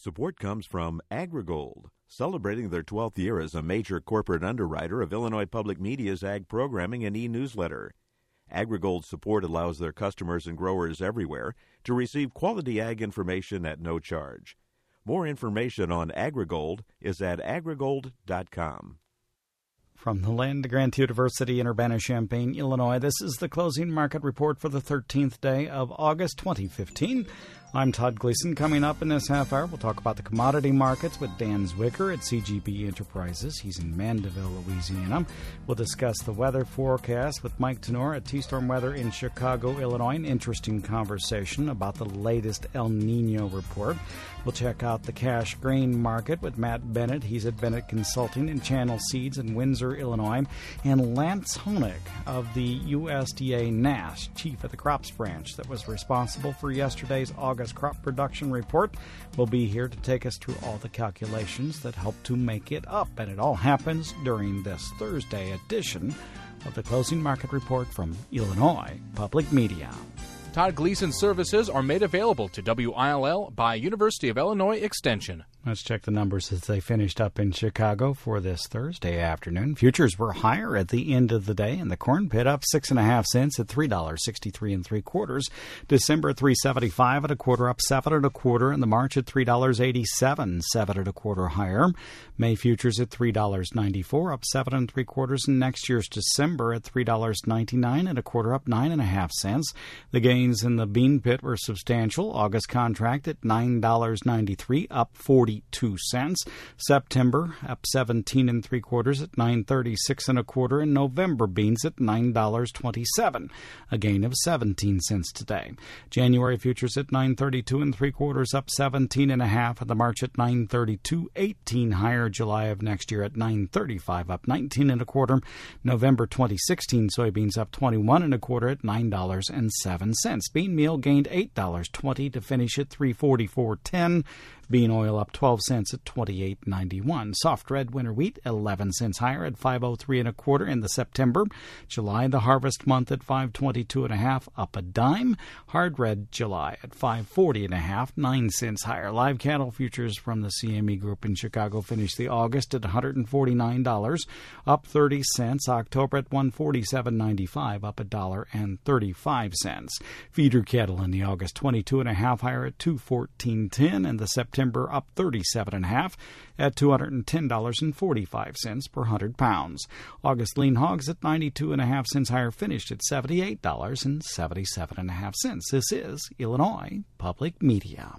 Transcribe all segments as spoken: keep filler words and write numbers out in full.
Support comes from AgriGold, celebrating their twelfth year as a major corporate underwriter of Illinois Public Media's ag programming and e-newsletter. AgriGold's support allows their customers and growers everywhere to receive quality ag information at no charge. More information on AgriGold is at agrigold dot com. From the land of Grant University in Urbana-Champaign, Illinois, this is the closing market report for the thirteenth day of August twenty fifteen. I'm Todd Gleason. Coming up in this half hour, we'll talk about the commodity markets with Dan Zwicker at C G B Enterprises. He's in Mandeville, Louisiana. We'll discuss the weather forecast with Mike Tenor at T-Storm Weather in Chicago, Illinois. An interesting conversation about the latest El Nino report. We'll check out the cash grain market with Matt Bennett. He's at Bennett Consulting and Channel Seeds in Windsor, Illinois. And Lance Honig of the U S D A N A S, chief of the crops branch that was responsible for yesterday's August crop production report, will be here to take us through all the calculations that help to make it up. And it all happens during this Thursday edition of the Closing Market Report from Illinois Public Media. Todd Gleason services are made available to W I L L by University of Illinois Extension. Let's check the numbers as they finished up in Chicago for this Thursday afternoon. Futures were higher at the end of the day, and the corn pit up six and a half cents at three dollars sixty-three and three quarters. December three seventy-five at a quarter, up seven and a quarter, and the March at three dollars eighty-seven, seven and a quarter higher. May futures at three dollars ninety-four, up seven and three quarters, and next year's December at three dollars ninety-nine and a quarter, up nine and a half cents. The gains in the bean pit were substantial. August contract at nine dollars ninety-three, up forty-two cents. September up seventeen and three quarters at nine thirty-six and a quarter, and November beans at nine dollars twenty-seven, a gain of seventeen cents today. January futures at nine thirty-two and three quarters, up seventeen and a half, and the March at nine thirty-two, eighteen higher. July of next year at nine thirty-five, up nineteen and a quarter. November twenty sixteen soybeans up twenty-one and a quarter at nine dollars and seven cents. Bean meal gained eight dollars twenty to finish at three forty-four ten. Bean oil up twelve cents at twenty-eight ninety-one. Soft red winter wheat eleven cents higher at five oh three and a quarter in the September. July, the harvest month, at five twenty-two and a half, up a dime. Hard red July at five forty and a half, nine cents higher. Live cattle futures from the C M E Group in Chicago finished the August at one hundred forty-nine dollars, up thirty cents. October at one forty-seven ninety-five, up a dollar and thirty-five cents. Feeder cattle in the August twenty-two and a half higher at two fourteen ten, and the September September up thirty-seven and a half at two hundred ten dollars and forty-five cents per one hundred pounds. August lean hogs at ninety-two and a half cents higher, finished at seventy-eight dollars and seventy-seven and a half cents. This is Illinois Public Media.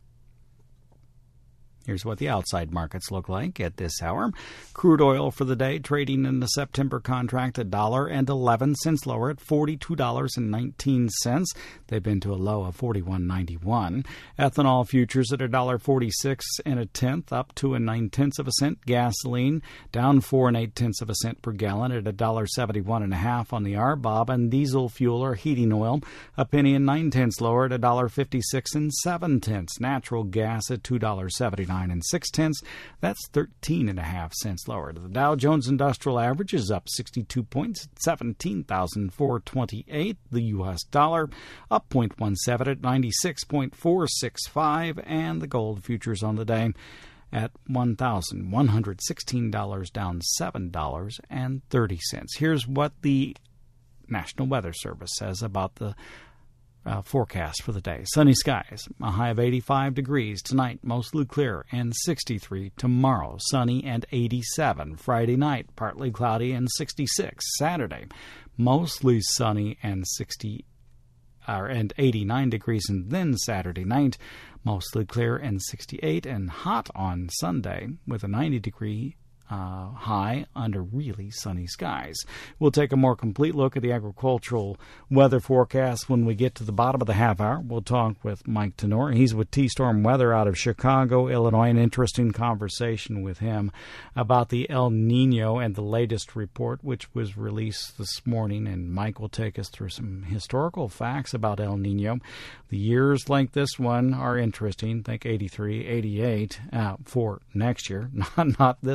Here's what the outside markets look like at this hour. Crude oil for the day trading in the September contract a dollar and eleven cents lower at forty-two dollars and nineteen cents. They've been to a low of forty-one ninety-one. Ethanol futures at a dollar forty-six and a tenth, up two and nine tenths of a cent. Gasoline down four and eight tenths of a cent per gallon at a dollar seventy-one and a half on the R B O B. And diesel fuel or heating oil a penny and nine tenths lower at a dollar fifty-six and seven tenths. Natural gas at two dollars seventy-nine and six tenths. That's thirteen and a half cents lower. The Dow Jones Industrial Average is up sixty-two points at seventeen thousand four hundred twenty-eight. The U S dollar up zero point one seven at ninety-six point four six five, and the gold futures on the day at one thousand one hundred sixteen dollars, down seven dollars and thirty cents. Here's what the National Weather Service says about the Uh, forecast for the day. Sunny skies, a high of eighty-five degrees tonight, mostly clear, and sixty-three tomorrow. Sunny and eighty-seven. Friday night, partly cloudy and sixty-six. Saturday, mostly sunny and sixty uh, and eighty-nine degrees, and then Saturday night, mostly clear and sixty-eight, and hot on Sunday with a ninety degree Uh, high under really sunny skies. We'll take a more complete look at the agricultural weather forecast when we get to the bottom of the half hour. We'll talk with Mike Tenor. He's with T-Storm Weather out of Chicago, Illinois. An interesting conversation with him about the El Nino and the latest report, which was released this morning. And Mike will take us through some historical facts about El Nino. The years like this one are interesting. Think eighty-three, eighty-eight uh, for next year, not, not this summer.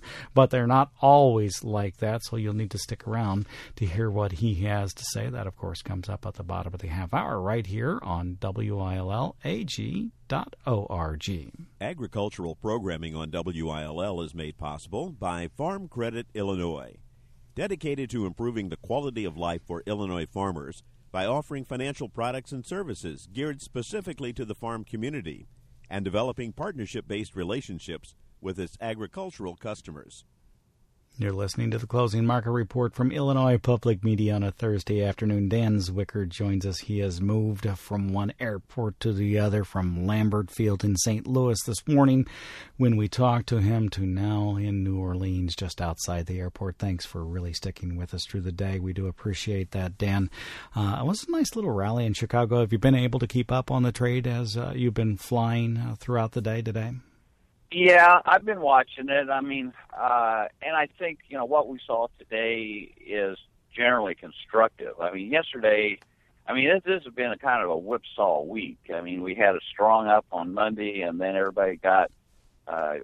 but they're not always like that, so you'll need to stick around to hear what he has to say. That, of course, comes up at the bottom of the half hour right here on W I L L A G dot org. Agricultural programming on W I L L is made possible by Farm Credit Illinois, dedicated to improving the quality of life for Illinois farmers by offering financial products and services geared specifically to the farm community and developing partnership-based relationships with its agricultural customers. You're listening to the Closing Market Report from Illinois Public Media on a Thursday afternoon. Dan Zwicker joins us. He has moved from one airport to the other, from Lambert Field in Saint Louis this morning when we talked to him, to now in New Orleans, just outside the airport. Thanks for really sticking with us through the day. We do appreciate that, Dan. Uh, it was a nice little rally in Chicago. Have you been able to keep up on the trade as uh, you've been flying uh, throughout the day today? Yeah, I've been watching it. I mean, uh, and I think, you know, what we saw today is generally constructive. I mean, yesterday, I mean, this, this has been a kind of a whipsaw week. I mean, we had a strong up on Monday, and then everybody got uh,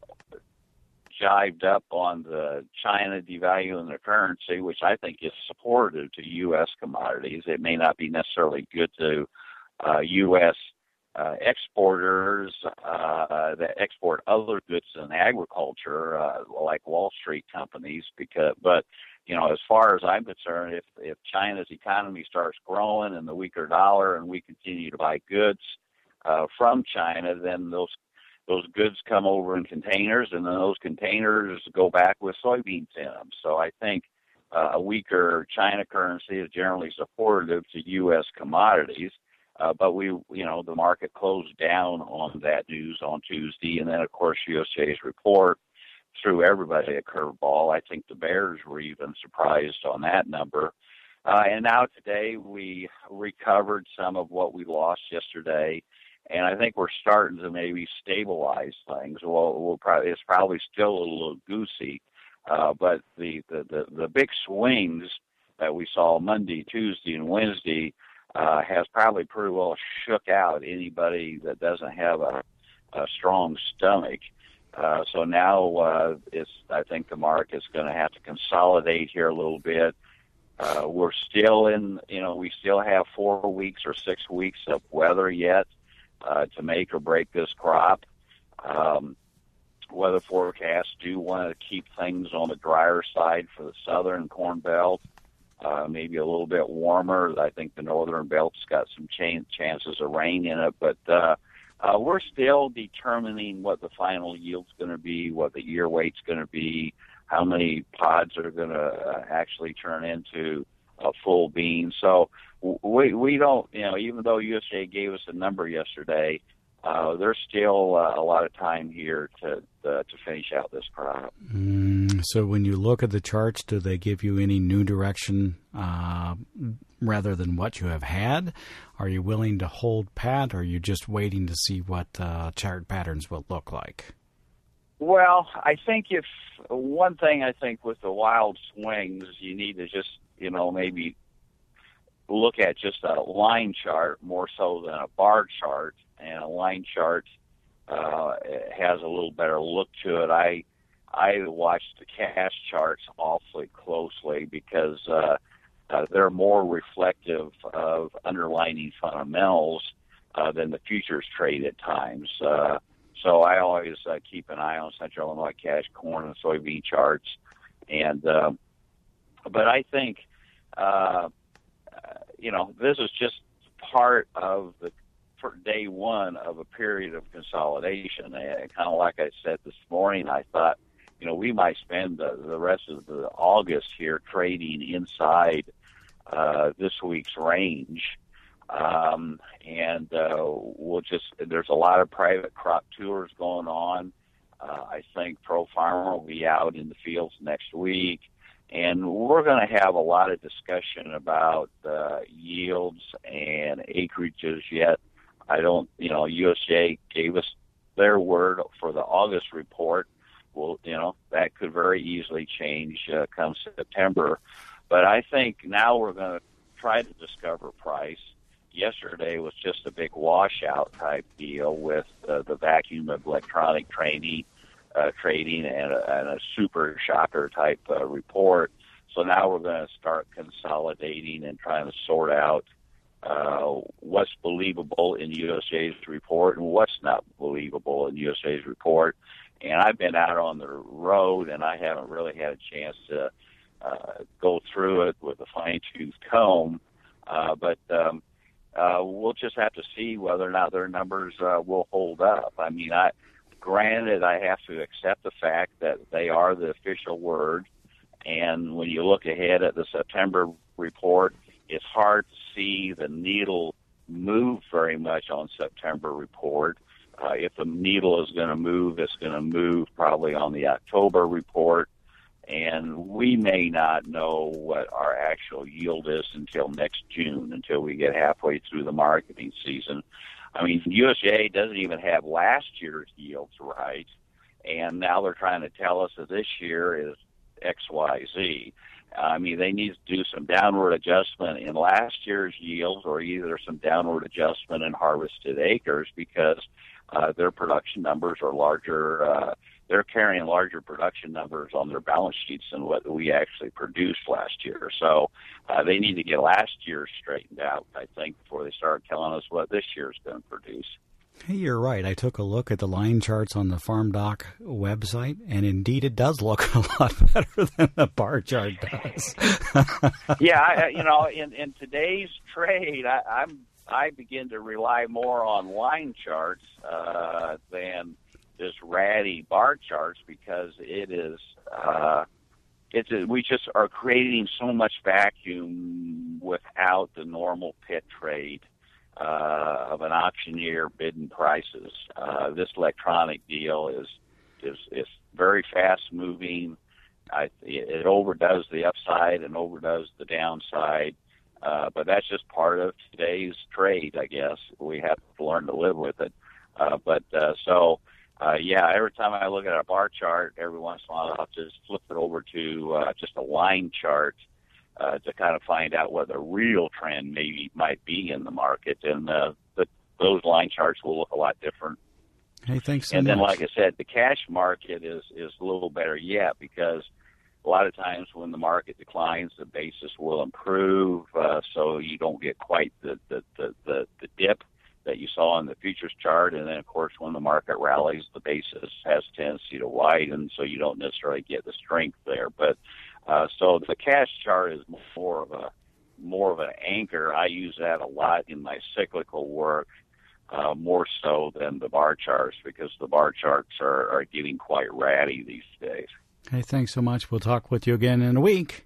jived up on the China devaluing their currency, which I think is supportive to U S commodities. It may not be necessarily good to uh, U S Uh, exporters uh, that export other goods than agriculture, uh, like Wall Street companies, because, but, you know, as far as I'm concerned, if, if China's economy starts growing and the weaker dollar and we continue to buy goods uh, from China, then those those goods come over in containers, and then those containers go back with soybeans in them. So I think uh, a weaker China currency is generally supportive to U S commodities. Uh, but we, you know, the market closed down on that news on Tuesday, and then, of course, U S J's report threw everybody a curveball. I think the bears were even surprised on that number. Uh, and now today we recovered some of what we lost yesterday, and I think we're starting to maybe stabilize things. Well, we'll probably, it's probably still a little goosey, uh, but the, the, the, the big swings that we saw Monday, Tuesday, and Wednesday Uh, has probably pretty well shook out anybody that doesn't have a, a strong stomach. Uh, so now uh, it's, I think the market's going to have to consolidate here a little bit. Uh, we're still in, you know, we still have four weeks or six weeks of weather yet uh, to make or break this crop. Um, weather forecasts do want to keep things on the drier side for the southern corn belt. Uh, maybe a little bit warmer. I think the northern belt's got some ch- chances of rain in it, but uh, uh, we're still determining what the final yield's going to be, what the ear weight's going to be, how many pods are going to uh, actually turn into a full bean. So we we don't, you know, even though U S J gave us a number yesterday, uh, there's still uh, a lot of time here to uh, to finish out this crop. Mm, so when you look at the charts, do they give you any new direction uh, rather than what you have had? Are you willing to hold pat, or are you just waiting to see what uh, chart patterns will look like? Well, I think if one thing I think with the wild swings, you need to just, you know, maybe look at just a line chart more so than a bar chart. And a line chart uh, has a little better look to it. I I watch the cash charts awfully closely because uh, uh, they're more reflective of underlying fundamentals uh, than the futures trade at times. Uh, so I always uh, keep an eye on Central Illinois cash, corn, and soybean charts. And uh, but I think uh, you know this is just part of the for day one of a period of consolidation. And kind of like I said this morning, I thought, you know, we might spend the, the rest of the August here trading inside uh, this week's range. Um, and uh, we'll just, there's a lot of private crop tours going on. Uh, I think Pro Farmer will be out in the fields next week. And we're going to have a lot of discussion about uh, yields and acreages yet. I don't, you know, U S J gave us their word for the August report. Well, you know, that could very easily change uh, come September. But I think now we're going to try to discover price. Yesterday was just a big washout type deal with uh, the vacuum of electronic trading. uh, trading and a, and a super shocker type uh, report. So now we're going to start consolidating and trying to sort out uh, what's believable in U S A's report and what's not believable in U S A's report. And I've been out on the road, and I haven't really had a chance to uh, go through it with a fine-tooth comb. Uh, but um, uh, we'll just have to see whether or not their numbers uh, will hold up. I mean, I granted, I have to accept the fact that they are the official word. And when you look ahead at the September report, it's hard to see the needle move very much on September report. Uh, if the needle is going to move, it's going to move probably on the October report. And we may not know what our actual yield is until next June, until we get halfway through the marketing season. I mean, U S D A doesn't even have last year's yields right, and now they're trying to tell us that this year is X Y Z. I mean, they need to do some downward adjustment in last year's yields, or either some downward adjustment in harvested acres, because uh, their production numbers are larger. Uh, they're carrying larger production numbers on their balance sheets than what we actually produced last year. So uh, they need to get last year straightened out, I think, before they start telling us what this year's going to produce. Hey, you're right. I took a look at the line charts on the FarmDoc website, and indeed it does look a lot better than the bar chart does. yeah, I, you know, in, in today's trade, I, I'm I begin to rely more on line charts uh, than just ratty bar charts, because it is uh, it's a, we just are creating so much vacuum without the normal pit trade uh, of an auctioneer bidding prices. Uh, this electronic deal is is is very fast moving. I, it overdoes the upside and overdoes the downside. Uh, but that's just part of today's trade, I guess. We have to learn to live with it. Uh, but uh, so, uh, yeah, every time I look at a bar chart, every once in a while I'll just flip it over to uh, just a line chart uh, to kind of find out what the real trend maybe might be in the market. And uh, the, those line charts will look a lot different. Hey, thanks so and much. then, like I said, the cash market is, is a little better yet, because a lot of times when the market declines, the basis will improve, uh, so you don't get quite the, the, the, the, the dip that you saw in the futures chart. And then, of course, when the market rallies, the basis has a tendency to widen, so you don't necessarily get the strength there. But uh, so the cash chart is more of a more of an anchor. I use that a lot in my cyclical work, uh, more so than the bar charts, because the bar charts are, are getting quite ratty these days. Hey, thanks so much. We'll talk with you again in a week.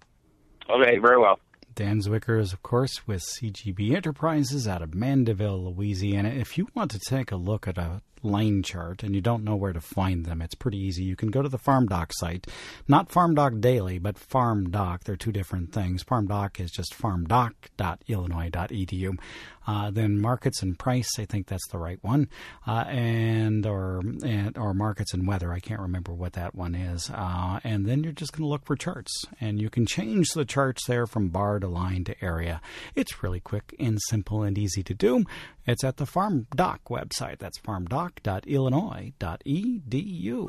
Okay, very well. Dan Zwicker is, of course, with C G B Enterprises out of Mandeville, Louisiana. If you want to take a look at a line chart and you don't know where to find them, it's pretty easy. You can go to the FarmDoc site. Not FarmDoc Daily, but FarmDoc. They're two different things. FarmDoc is just farmdoc dot illinois dot e d u. Uh, then markets and price, I think that's the right one, uh, and or and or markets and weather. I can't remember what that one is. Uh, and then you're just going to look for charts, and you can change the charts there from bar to line to area. It's really quick and simple and easy to do. It's at the FarmDoc website. That's farmdoc dot illinois dot e d u.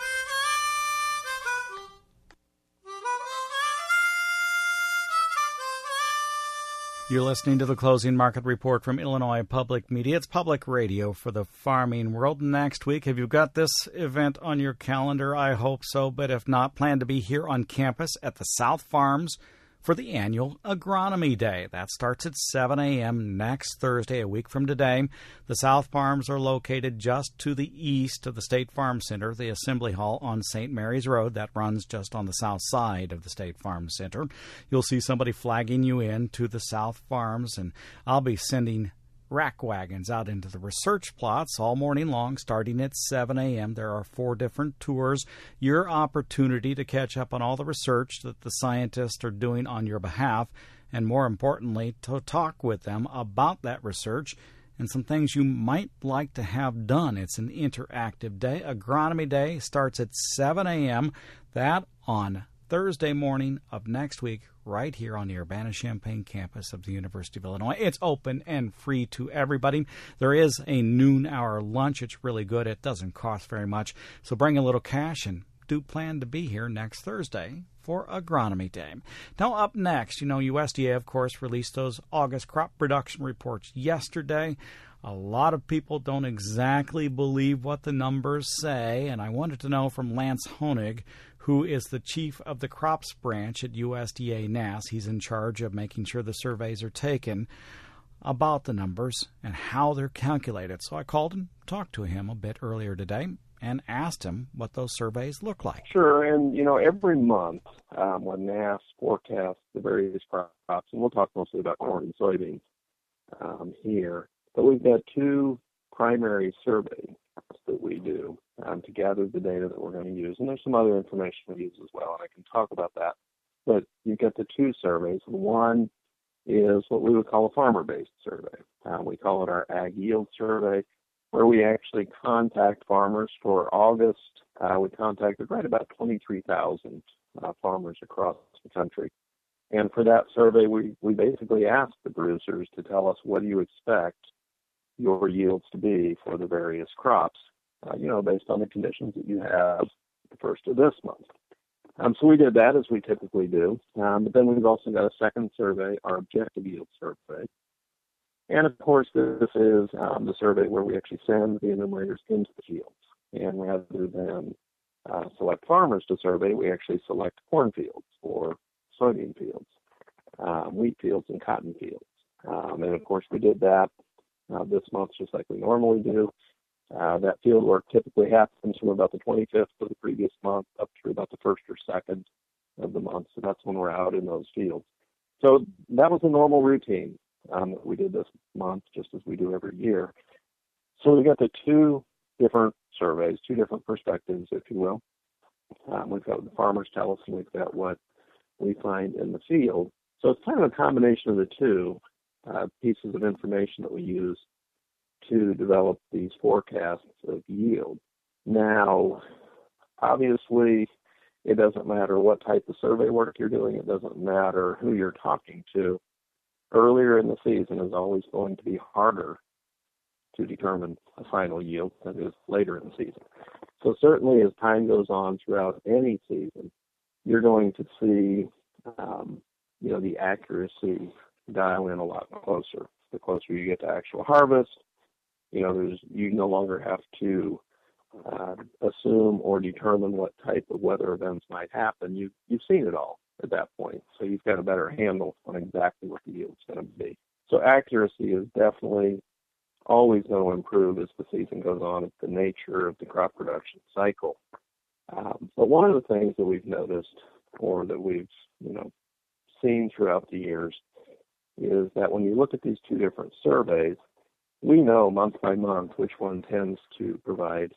You're listening to the Closing Market Report from Illinois Public Media. It's public radio for the farming world. Next week, have you got this event on your calendar? I hope so, but if not, plan to be here on campus at the South Farms for the annual Agronomy Day. That starts at seven a.m. next Thursday, a week from today. The South Farms are located just to the east of the State Farm Center, the Assembly Hall on Saint Mary's Road. That runs just on the south side of the State Farm Center. You'll see somebody flagging you in to the South Farms, and I'll be sending rack wagons out into the research plots all morning long, starting at seven a.m. There are four different tours. Your opportunity to catch up on all the research that the scientists are doing on your behalf, and more importantly, to talk with them about that research and some things you might like to have done. It's an interactive day. Agronomy Day starts at seven a.m. That on Thursday morning of next week right here on the Urbana-Champaign campus of the University of Illinois. It's open and free to everybody. There is a noon hour lunch. It's really good. It doesn't cost very much. So bring a little cash and do plan to be here next Thursday for Agronomy Day. Now up next, you know, U S D A, of course, released those August crop production reports yesterday. A lot of people don't exactly believe what the numbers say, and I wanted to know from Lance Honig, who is the chief of the crops branch at U S D A N A S. He's in charge of making sure the surveys are taken, about the numbers and how they're calculated. So I called and talked to him a bit earlier today and asked him what those surveys look like. Sure, and you know, every month um, when N A S forecasts the various crops, and we'll talk mostly about corn and soybeans um, here, but we've got two primary surveys that we do um, to gather the data that we're going to use, and there's some other information we use as well, and I can talk about that. But you've got the two surveys. One is what we would call a farmer-based survey. Uh, we call it our Ag Yield Survey, where we actually contact farmers. For August, uh, we contacted right about twenty-three thousand uh, farmers across the country. And for that survey, we, we basically asked the producers to tell us, what do you expect your yields to be for the various crops, uh, you know, based on the conditions that you have the first of this month. Um, so we did that, as we typically do. Um, but then we've also got a second survey, our Objective Yield Survey. And of course, this is um, the survey where we actually send the enumerators into the fields. And rather than uh, select farmers to survey, we actually select cornfields or soybean fields, uh, wheat fields, and cotton fields. Um, and of course, we did that uh, this month just like we normally do. Uh, that field work typically happens from about the twenty-fifth of the previous month up through about the first or second of the month. So that's when we're out in those fields. So that was a normal routine um, that we did this month, just as we do every year. So we got the two different surveys, two different perspectives, if you will. Um, we've got what the farmers tell us, and we've got what we find in the field. So it's kind of a combination of the two uh, pieces of information that we use to develop these forecasts of yield. Now, obviously, it doesn't matter what type of survey work you're doing. It doesn't matter who you're talking to. Earlier in the season is always going to be harder to determine a final yield than it is later in the season. So certainly as time goes on throughout any season, you're going to see, um, you know, the accuracy dial in a lot closer. The closer you get to actual harvest, you know, there's you no longer have to uh, assume or determine what type of weather events might happen. You, you've seen it all at that point, so you've got a better handle on exactly what the yield's going to be. So accuracy is definitely always going to improve as the season goes on. It's the nature of the crop production cycle. Um, but one of the things that we've noticed, or that we've, you know, seen throughout the years, is that when you look at these two different surveys, we know month by month which one tends to provide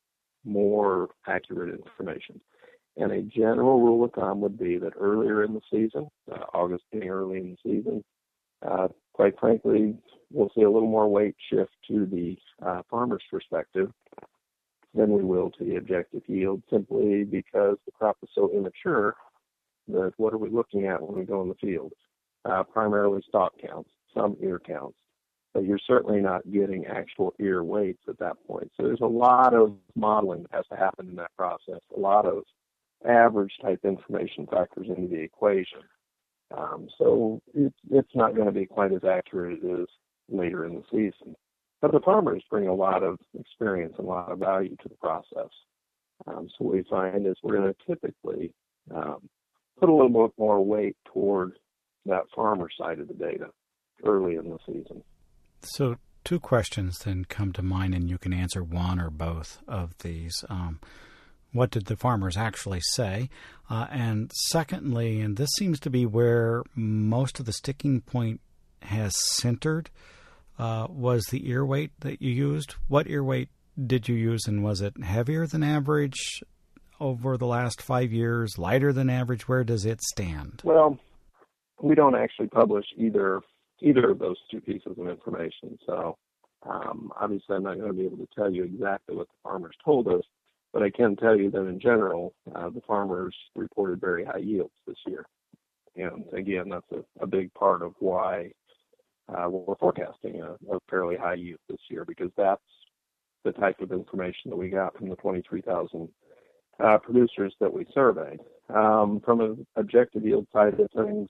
more accurate information. And a general rule of thumb would be that earlier in the season, uh, August being early in the season, uh, quite frankly, we'll see a little more weight shift to the uh, farmer's perspective than we will to the objective yield, simply because the crop is so immature that what are we looking at when we go in the field? Uh, primarily stalk counts, some ear counts, but you're certainly not getting actual ear weights at that point. So there's a lot of modeling that has to happen in that process, a lot of average type information factors into the equation. Um, so it, it's not going to be quite as accurate as it is later in the season. But the farmers bring a lot of experience and a lot of value to the process. Um, so what we find is we're going to typically um, put a little bit more weight toward that farmer side of the data early in the season. So two questions then come to mind, and you can answer one or both of these. Um, what did the farmers actually say? Uh, and secondly, and this seems to be where most of the sticking point has centered, uh, was the ear weight that you used. What ear weight did you use, and was it heavier than average over the last five years, lighter than average? Where does it stand? Well, we don't actually publish either either of those two pieces of information. So um, obviously I'm not going to be able to tell you exactly what the farmers told us. But I can tell you that in general, uh, the farmers reported very high yields this year. And again, that's a, a big part of why uh, we're forecasting a, a fairly high yield this year, because that's the type of information that we got from the twenty-three thousand uh, producers that we surveyed. Um, from an objective yield side of things,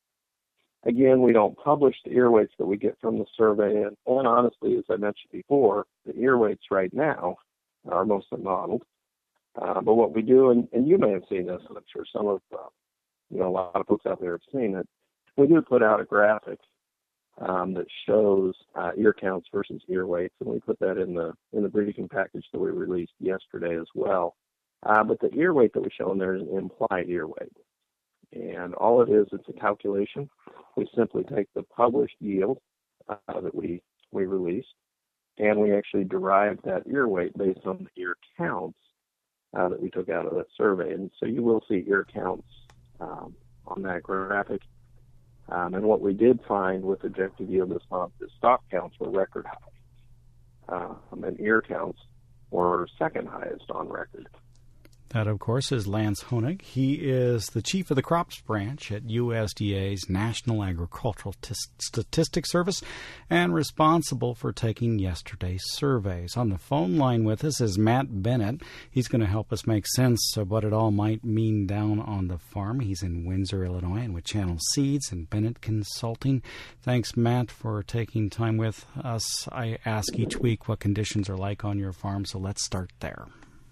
again, we don't publish the ear weights that we get from the survey. And, and honestly, as I mentioned before, the ear weights right now are mostly modeled. Uh, but what we do, and, and you may have seen this, and I'm sure some of, uh, you know, a lot of folks out there have seen it, we do put out a graphic um, that shows uh, ear counts versus ear weights, and we put that in the in the briefing package that we released yesterday as well. Uh, but the ear weight that we show in there is an implied ear weight. And all it is, it's a calculation. We simply take the published yield uh, that we, we released, and we actually derive that ear weight based on the ear counts uh, that we took out of that survey. And so you will see ear counts um, on that graphic. Um, and what we did find with objective yield this month is stock counts were record high, uh, and ear counts were second highest on record. That, of course, is Lance Honig. He is the chief of the crops branch at U S D A's National Agricultural T- Statistics Service and responsible for taking yesterday's surveys. On the phone line with us is Matt Bennett. He's going to help us make sense of what it all might mean down on the farm. He's in Windsor, Illinois, and with Channel Seeds and Bennett Consulting. Thanks, Matt, for taking time with us. I ask each week what conditions are like on your farm, so let's start there.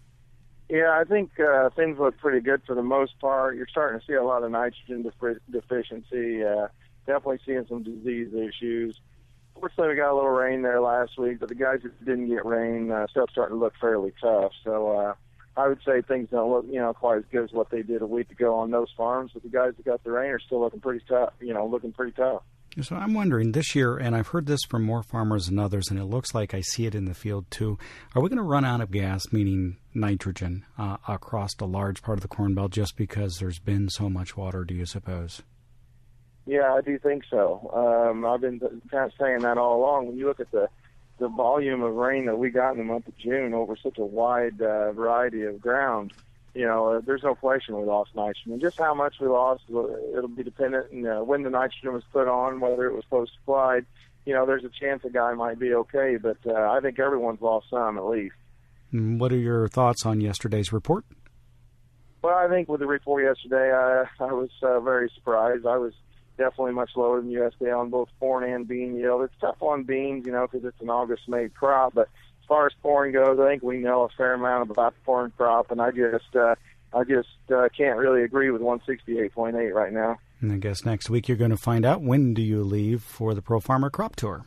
Yeah, I think uh, things look pretty good for the most part. You're starting to see a lot of nitrogen def- deficiency, uh, definitely seeing some disease issues. Fortunately, we got a little rain there last week, but the guys that didn't get rain, uh, stuff's starting to look fairly tough. So uh, I would say things don't look, you know, quite as good as what they did a week ago on those farms, but the guys that got the rain are still looking pretty tough, you know, looking pretty tough. So I'm wondering this year, and I've heard this from more farmers than others, and it looks like I see it in the field too, are we going to run out of gas, meaning nitrogen, uh, across a large part of the Corn Belt just because there's been so much water, do you suppose? Yeah, I do think so. Um, I've been kind of saying that all along. When you look at the, the volume of rain that we got in the month of June over such a wide uh, variety of ground, you know, uh, there's no question we lost nitrogen. Just how much we lost, it'll be dependent on uh, when the nitrogen was put on, whether it was post-applied. You know, there's a chance a guy might be okay, but uh, I think everyone's lost some at least. What are your thoughts on yesterday's report? Well, I think with the report yesterday, I, I was uh, very surprised. I was definitely much lower than U S D A on both corn and bean yield. It's tough on beans, you know, because it's an August-May crop, but as far as corn goes, I think we know a fair amount about the corn crop, and I just uh, I just uh, can't really agree with one sixty-eight point eight right now. And I guess next week you're going to find out. When do you leave for the Pro Farmer Crop Tour?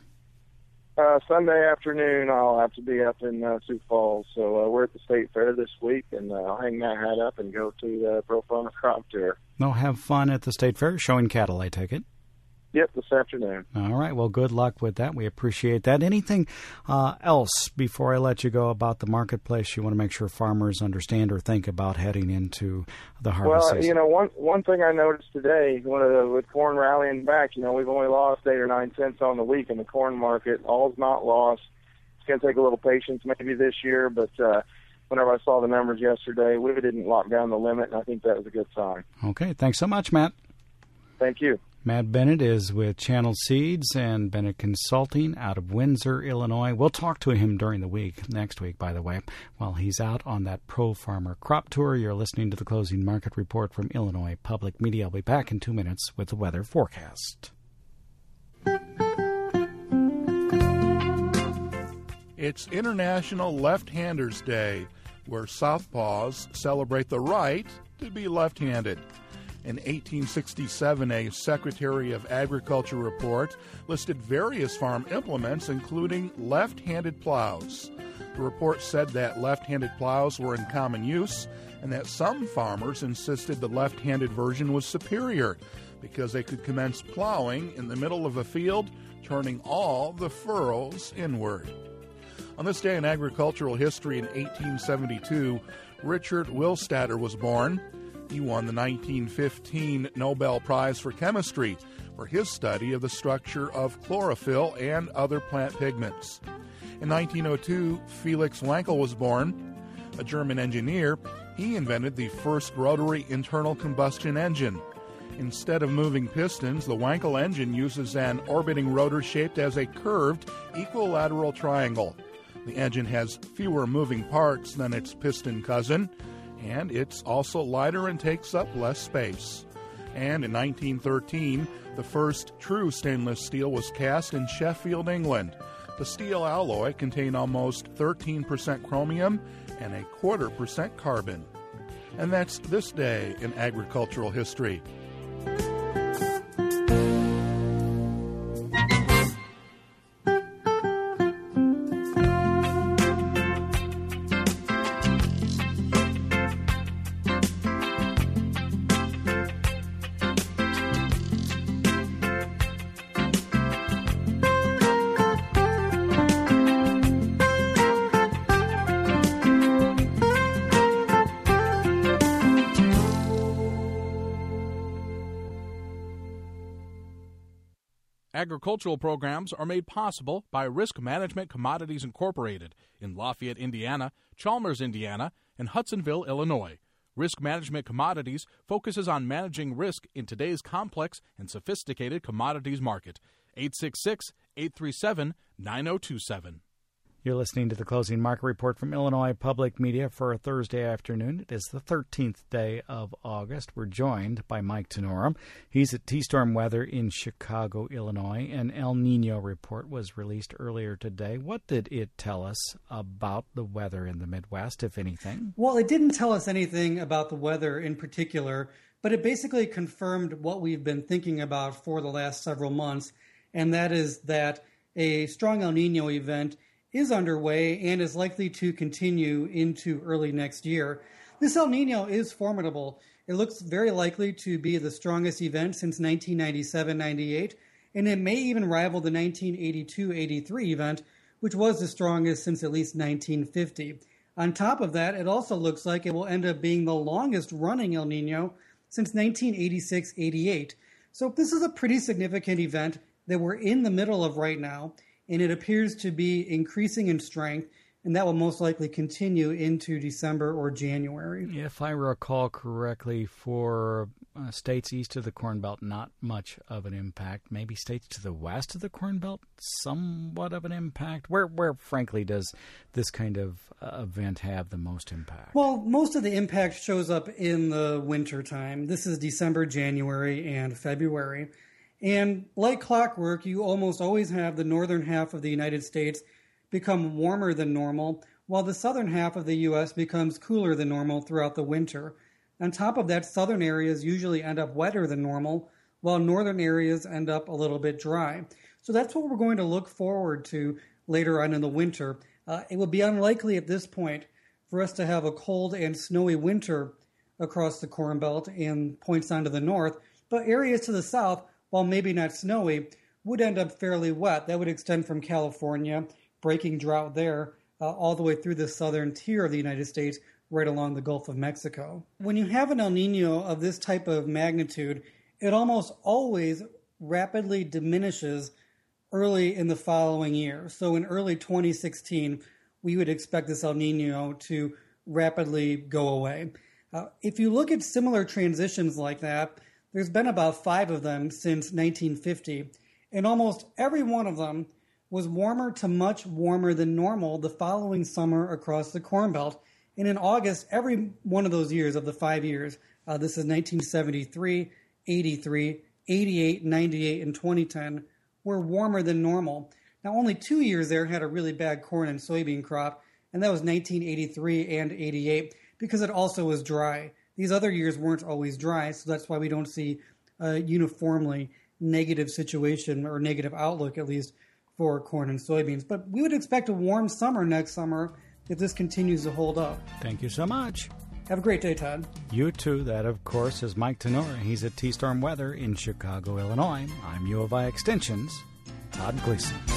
Uh, Sunday afternoon, I'll have to be up in uh, Sioux Falls, so uh, we're at the State Fair this week, and uh, I'll hang that hat up and go to the Pro Farmer Crop Tour. No, have fun at the State Fair, showing cattle, I take it. Yep, this afternoon. All right. Well, good luck with that. We appreciate that. Anything uh, else before I let you go about the marketplace you want to make sure farmers understand or think about heading into the harvest well, season? Well, you know, one one thing I noticed today, one of the, with corn rallying back, you know, we've only lost eight or nine cents on the week in the corn market. All's not lost. It's going to take a little patience maybe this year, but uh, whenever I saw the numbers yesterday, we didn't lock down the limit, and I think that was a good sign. Okay. Thanks so much, Matt. Thank you. Matt Bennett is with Channel Seeds and Bennett Consulting out of Windsor, Illinois. We'll talk to him during the week, next week, by the way, while he's out on that Pro Farmer Crop Tour. You're listening to the Closing Market Report from Illinois Public Media. I'll be back in two minutes with the weather forecast. It's International Left-Handers Day, where southpaws celebrate the right to be left-handed. In eighteen sixty-seven, a Secretary of Agriculture report listed various farm implements, including left-handed plows. The report said that left-handed plows were in common use and that some farmers insisted the left-handed version was superior because they could commence plowing in the middle of a field, turning all the furrows inward. On this day in agricultural history in eighteen seventy-two, Richard Willstatter was born. He won the nineteen fifteen Nobel Prize for Chemistry for his study of the structure of chlorophyll and other plant pigments. In nineteen oh two, Felix Wankel was born. A German engineer, he invented the first rotary internal combustion engine. Instead of moving pistons, the Wankel engine uses an orbiting rotor shaped as a curved equilateral triangle. The engine has fewer moving parts than its piston cousin, and it's also lighter and takes up less space. And in nineteen thirteen, the first true stainless steel was cast in Sheffield, England. The steel alloy contained almost thirteen percent chromium and a quarter percent carbon. And that's this day in agricultural history. Agricultural programs are made possible by Risk Management Commodities Incorporated in Lafayette, Indiana, Chalmers, Indiana, and Hudsonville, Illinois. Risk Management Commodities focuses on managing risk in today's complex and sophisticated commodities market. eight six six, eight three seven, nine zero two seven. You're listening to the Closing Market Report from Illinois Public Media for a Thursday afternoon. It is the thirteenth day of August. We're joined by Mike Tenorum. He's at T-Storm Weather in Chicago, Illinois. An El Nino report was released earlier today. What did it tell us about the weather in the Midwest, if anything? Well, it didn't tell us anything about the weather in particular, but it basically confirmed what we've been thinking about for the last several months, and that is that a strong El Nino event is underway and is likely to continue into early next year. This El Nino is formidable. It looks very likely to be the strongest event since nineteen ninety-seven ninety-eight, and it may even rival the nineteen eighty-two eighty-three event, which was the strongest since at least nineteen fifty. On top of that, it also looks like it will end up being the longest running El Nino since nineteen eighty-six eighty-eight. So this is a pretty significant event that we're in the middle of right now, and it appears to be increasing in strength, and that will most likely continue into December or January. If I recall correctly, for uh, states east of the Corn Belt, not much of an impact. Maybe states to the west of the Corn Belt, somewhat of an impact. Where, where frankly, does this kind of uh, event have the most impact? Well, most of the impact shows up in the winter time. This is December, January, and February. And like clockwork, you almost always have the northern half of the United States become warmer than normal, while the southern half of the U S becomes cooler than normal throughout the winter. On top of that, southern areas usually end up wetter than normal, while northern areas end up a little bit dry. So that's what we're going to look forward to later on in the winter. Uh, it would be unlikely at this point for us to have a cold and snowy winter across the Corn Belt and points on to the north, but areas to the south, while maybe not snowy, would end up fairly wet. That would extend from California, breaking drought there, uh, all the way through the southern tier of the United States, right along the Gulf of Mexico. When you have an El Nino of this type of magnitude, it almost always rapidly diminishes early in the following year. So in early twenty sixteen, we would expect this El Nino to rapidly go away. Uh, if you look at similar transitions like that, there's been about five of them since nineteen fifty, and almost every one of them was warmer to much warmer than normal the following summer across the Corn Belt. And in August, every one of those years of the five years, uh, this is nineteen seventy-three, eighty-three, eighty-eight, ninety-eight, and twenty ten, were warmer than normal. Now, only two years there had a really bad corn and soybean crop, and that was nineteen eighty-three and eighty-eight, because it also was dry. These other years weren't always dry, so that's why we don't see a uniformly negative situation, or negative outlook at least, for corn and soybeans. But we would expect a warm summer next summer if this continues to hold up. Thank you so much. Have a great day, Todd. You too. That, of course, is Mike Tenora. He's at T-Storm Weather in Chicago, Illinois. I'm U of I Extension's Todd Gleason.